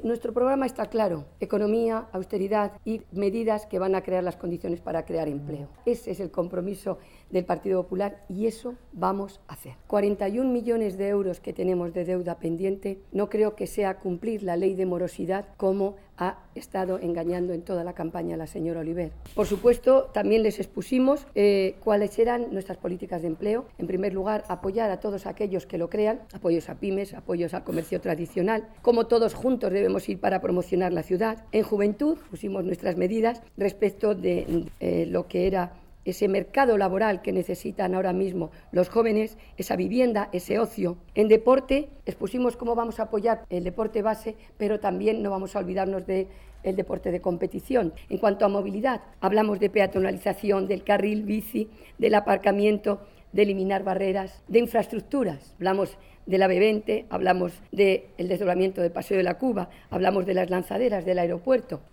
Nuestro programa está claro: economía, austeridad y medidas que van a crear las condiciones para crear empleo. Ese es el compromiso del Partido Popular y eso vamos a hacer. 41 millones de euros que tenemos de deuda pendiente, no creo que sea cumplir la ley de morosidad como ha estado engañando en toda la campaña la señora Oliver. Por supuesto, también les expusimos cuáles eran nuestras políticas de empleo. En primer lugar, apoyar a todos aquellos que lo crean, apoyos a pymes, apoyos al comercio tradicional, como todos juntos debemos ir para promocionar la ciudad. En juventud pusimos nuestras medidas respecto de lo que era ese mercado laboral que necesitan ahora mismo los jóvenes, esa vivienda, ese ocio. En deporte expusimos cómo vamos a apoyar el deporte base, pero también no vamos a olvidarnos del deporte de competición. En cuanto a movilidad, hablamos de peatonalización, del carril bici, del aparcamiento, de eliminar barreras, de infraestructuras. Hablamos de la B20, hablamos del desdoblamiento del Paseo de la Cuba, hablamos de las lanzaderas del aeropuerto.